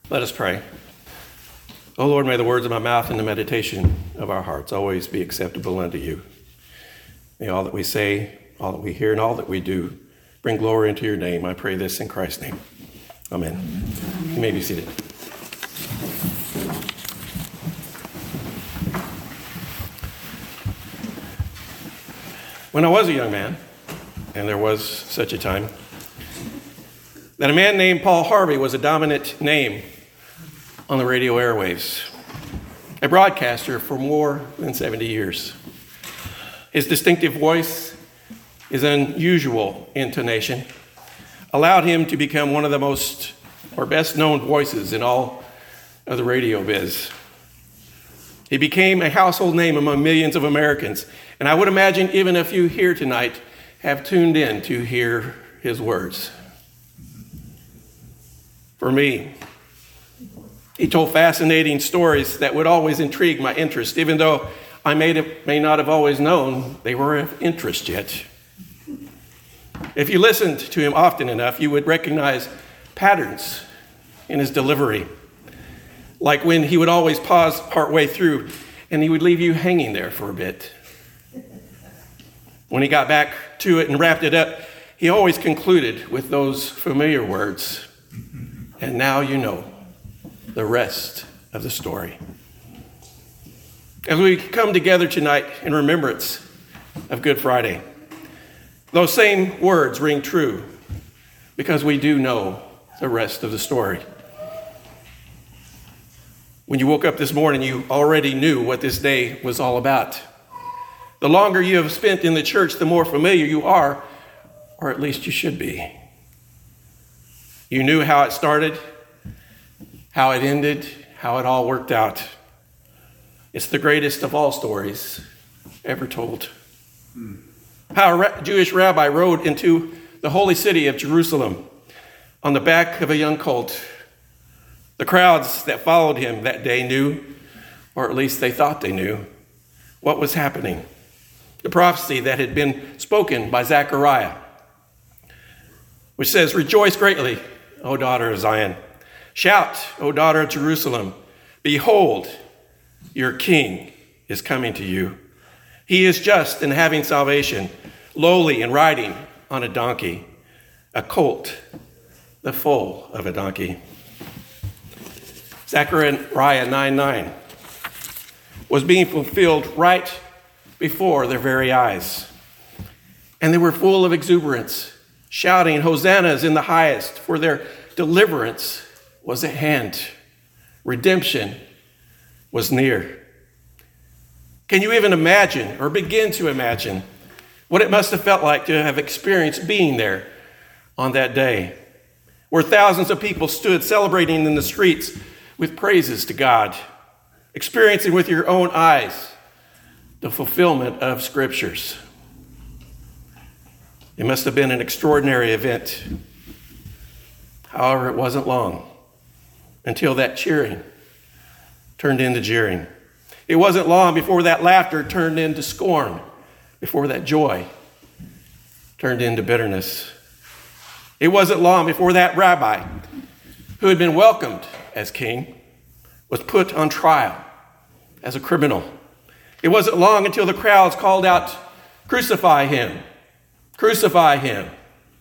Let us pray. O Lord, may the words of my mouth and the meditation of our hearts always be acceptable unto you. May all that we say, all that we hear, and all that we do bring glory into your name. I pray this in Christ's name. Amen. You may be seated. When I was a young man, and there was such a time, that a man named Paul Harvey was a dominant name on the radio airwaves, a broadcaster for more than 70 years. His distinctive voice, his unusual intonation, allowed him to become one of the most or best known voices in all of the radio biz. He became a household name among millions of Americans, and I would imagine even a few here tonight have tuned in to hear his words. For me, he told fascinating stories that would always intrigue my interest, even though I may not have always known they were of interest yet. If you listened to him often enough, you would recognize patterns in his delivery, like when he would always pause partway through and he would leave you hanging there for a bit. When he got back to it and wrapped it up, he always concluded with those familiar words, "And now you know the rest of the story." As we come together tonight in remembrance of Good Friday, those same words ring true because we do know the rest of the story. When you woke up this morning, you already knew what this day was all about. The longer you have spent in the church, the more familiar you are, or at least you should be. You knew how it started, how it ended, how it all worked out. It's the greatest of all stories ever told. How a Jewish rabbi rode into the holy city of Jerusalem on the back of a young colt. The crowds that followed him that day knew, or at least they thought they knew, what was happening. The prophecy that had been spoken by Zechariah, which says, "Rejoice greatly, O daughter of Zion. Shout, O daughter of Jerusalem. Behold, your king is coming to you. He is just and having salvation, lowly and riding on a donkey, a colt, the foal of a donkey." Zechariah 9:9 was being fulfilled right before their very eyes. And they were full of exuberance, shouting, "Hosannas in the highest, for their deliverance was at hand. Redemption was near." Can you even imagine or begin to imagine what it must have felt like to have experienced being there on that day, where thousands of people stood celebrating in the streets with praises to God, experiencing with your own eyes the fulfillment of scriptures? It must have been an extraordinary event. However, it wasn't long until that cheering turned into jeering. It wasn't long before that laughter turned into scorn, before that joy turned into bitterness. It wasn't long before that rabbi, who had been welcomed as king, was put on trial as a criminal. It wasn't long until the crowds called out, "Crucify him! Crucify him!"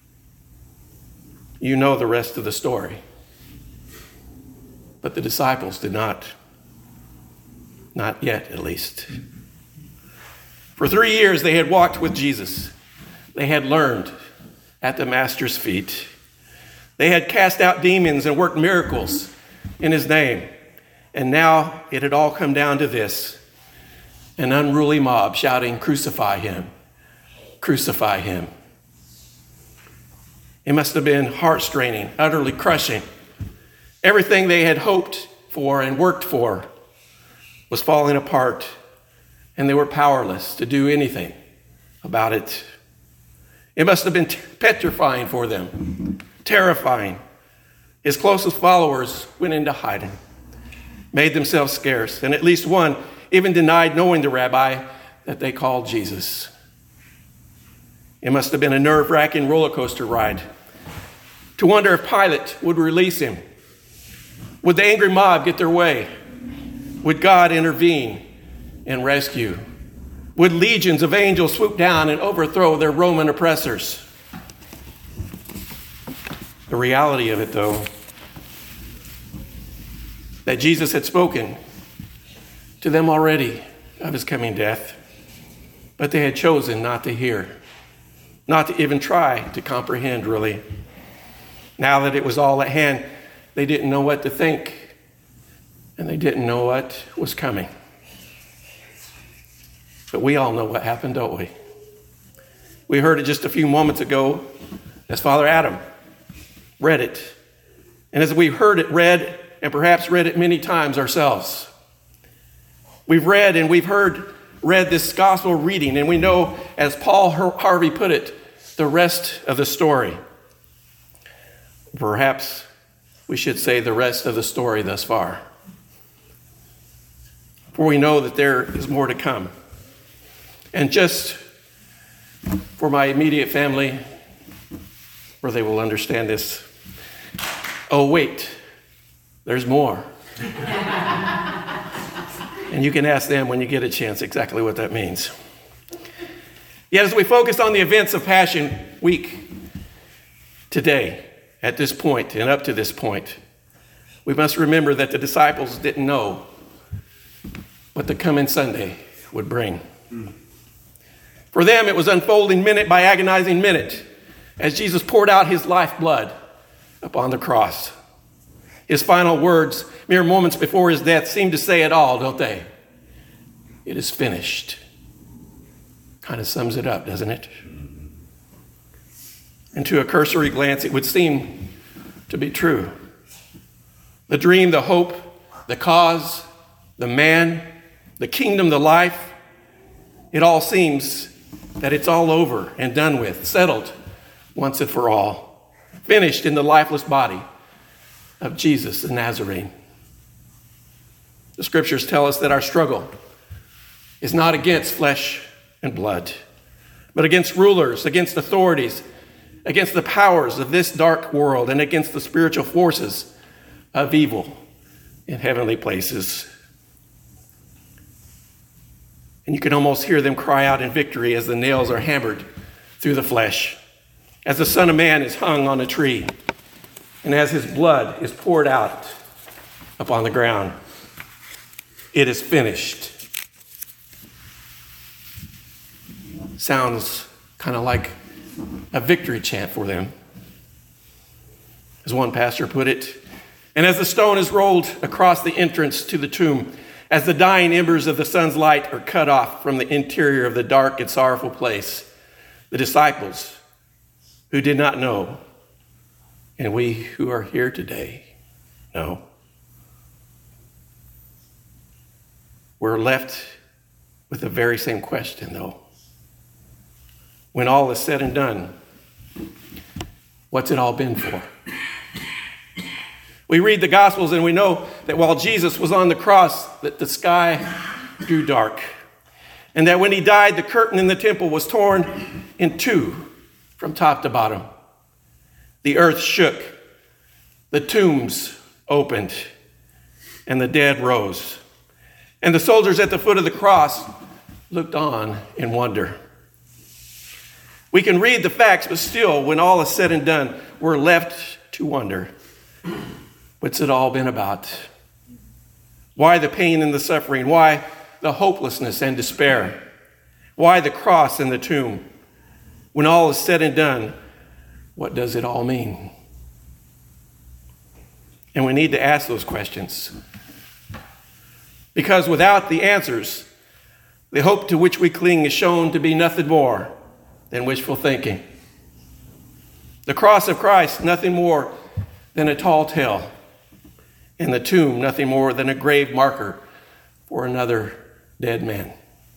You know the rest of the story. But the disciples did not. Not yet, at least. For 3 years they had walked with Jesus. They had learned at the Master's feet. They had cast out demons and worked miracles in his name. And now it had all come down to this: an unruly mob shouting, "Crucify him! Crucify him!" It must have been heart-straining, utterly crushing. Everything they had hoped for and worked for was falling apart, and they were powerless to do anything about it. It must have been petrifying for them, terrifying. His closest followers went into hiding, made themselves scarce, and at least one even denied knowing the rabbi that they called Jesus. It must have been a nerve-wracking roller coaster ride to wonder if Pilate would release him, Would the angry mob get their way? Would God intervene and rescue? Would legions of angels swoop down and overthrow their Roman oppressors? The reality of it, though, that Jesus had spoken to them already of his coming death, but they had chosen not to hear, not to even try to comprehend, really. Now that it was all at hand, they didn't know what to think, and they didn't know what was coming. But we all know what happened, don't we? We heard it just a few moments ago as Father Adam read it. And as we've heard it read, and perhaps read it many times ourselves, we've read and we've read this gospel reading, and we know, as Paul Harvey put it, the rest of the story. Perhaps we should say the rest of the story thus far. For we know that there is more to come. And just for my immediate family, where they will understand this, oh, wait, there's more. And you can ask them when you get a chance exactly what that means. Yet as we focus on the events of Passion Week today, at this point and up to this point, we must remember that the disciples didn't know what the coming Sunday would bring. For them, it was unfolding minute by agonizing minute as Jesus poured out his lifeblood upon the cross. His final words, mere moments before his death, seem to say it all, don't they? It is finished. Kind of sums it up, doesn't it? And to a cursory glance, it would seem to be true. The dream, the hope, the cause, the man, the kingdom, the life, it all seems that it's all over and done with, settled once and for all, finished in the lifeless body of Jesus the Nazarene. The scriptures tell us that our struggle is not against flesh and blood, but against rulers, against authorities, against the powers of this dark world, and against the spiritual forces of evil in heavenly places. And you can almost hear them cry out in victory as the nails are hammered through the flesh, as the Son of Man is hung on a tree, and as his blood is poured out upon the ground. It is finished. Sounds kind of like a victory chant for them. As one pastor put it, and as the stone is rolled across the entrance to the tomb, as the dying embers of the sun's light are cut off from the interior of the dark and sorrowful place, the disciples who did not know, and we who are here today know. We're left with the very same question, though. When all is said and done, what's it all been for? We read the Gospels and we know that while Jesus was on the cross, that the sky grew dark. And that when he died, the curtain in the temple was torn in two from top to bottom. The earth shook, the tombs opened, and the dead rose. And the soldiers at the foot of the cross looked on in wonder. We can read the facts, but still, when all is said and done, we're left to wonder, what's it all been about? Why the pain and the suffering? Why the hopelessness and despair? Why the cross and the tomb? When all is said and done, what does it all mean? And we need to ask those questions. Because without the answers, the hope to which we cling is shown to be nothing more than wishful thinking. The cross of Christ, nothing more than a tall tale. And the tomb, nothing more than a grave marker for another dead man.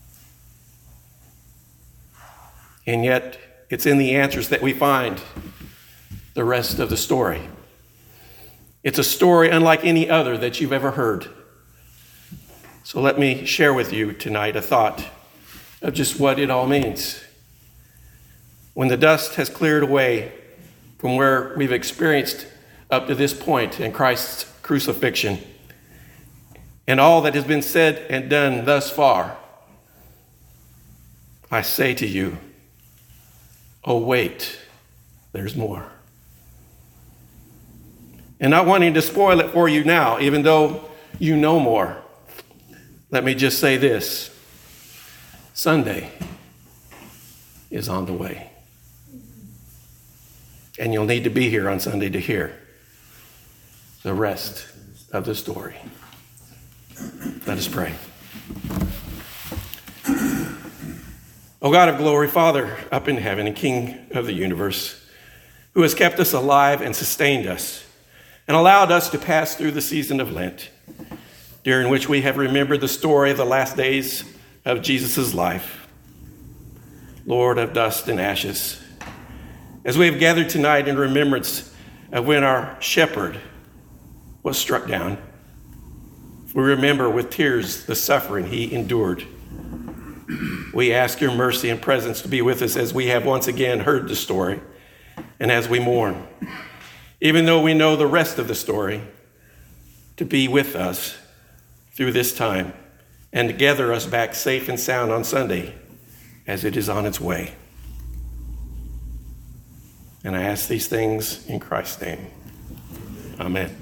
And yet, it's in the answers that we find the rest of the story. It's a story unlike any other that you've ever heard. So let me share with you tonight a thought of just what it all means. When the dust has cleared away from where we've experienced up to this point in Christ's crucifixion and all that has been said and done thus far, I say to you, oh, wait, there's more. And not wanting to spoil it for you now, even though you know more, let me just say this. Sunday is on the way. And you'll need to be here on Sunday to hear the rest of the story. Let us pray. O God of glory, Father up in heaven and King of the universe, who has kept us alive and sustained us and allowed us to pass through the season of Lent, during which we have remembered the story of the last days of Jesus' life. Lord of dust and ashes, as we have gathered tonight in remembrance of when our shepherd was struck down, we remember with tears the suffering he endured. We ask your mercy and presence to be with us as we have once again heard the story and as we mourn. Even though we know the rest of the story, to be with us through this time and to gather us back safe and sound on Sunday as it is on its way. And I ask these things in Christ's name. Amen.